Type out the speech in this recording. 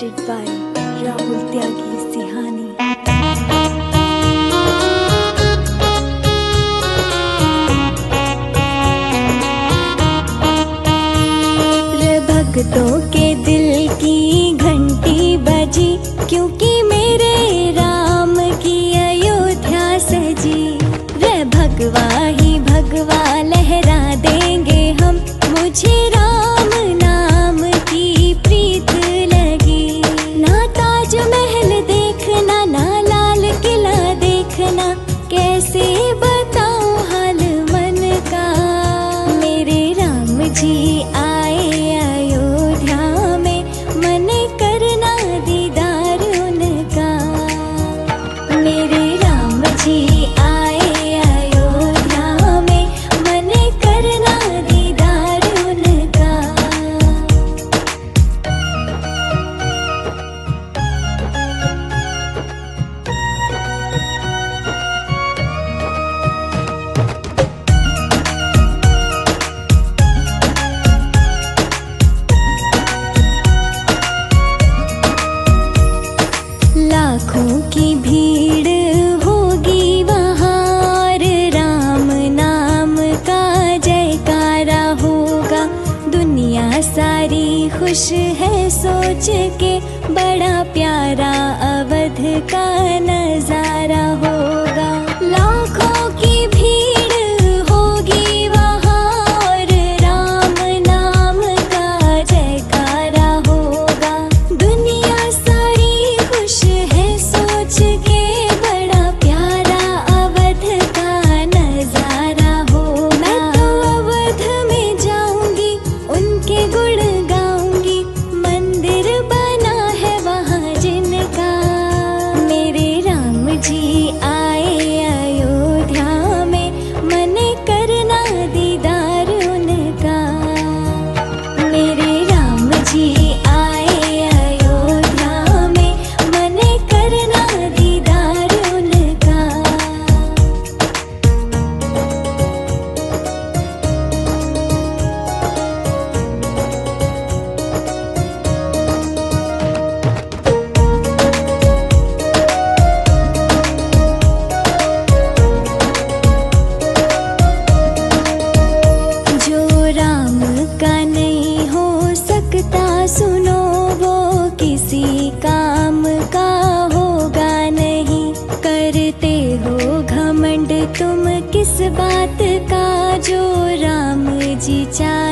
presented by Rahul Tyagi Sihani. रे भक्तों के दिल की घंटी बजी, क्योंकि मेरे राम की अयोध्या सजी। रे भगवा ही भगवा लहरा देंगे हम, मुझे राम नाम की प्रीत लगी। ना ताज महल देखना, ना लाल किला देखना, कैसे बताऊं हाल मन का। मेरे राम जी आए अयोध्या में, मन करना दीदार उनका। मेरे राम जी आए अयोध्या में, मन करना दीदार उनका। लाखों की भीड़ होगी वहाँ, राम नाम का जयकारा होगा। दुनिया सारी खुश है सोच के, बड़ा प्यारा अवध का नजारा होगा। लाखों की भीड़ होगी वहाँ, राम नाम का जयकारा होगा। दुनिया सारी खुश है सोच के, बड़ा प्यारा अवध का नजारा होगा। मैं तो अवध में जाऊंगी, उनके गुण गाऊंगी, मंदिर बना है वहाँ जिनका। मेरे राम जी आए अयोध्या में, मन करना दीदार उनका। मेरे राम जी आए अयोध्या में, मन करना दीदार उनका। जो राम का नहीं हो सकता सुनो, वो किसी काम का होगा नहीं। करते हो घमंड तुम किस बात का, जो राम जी चाहे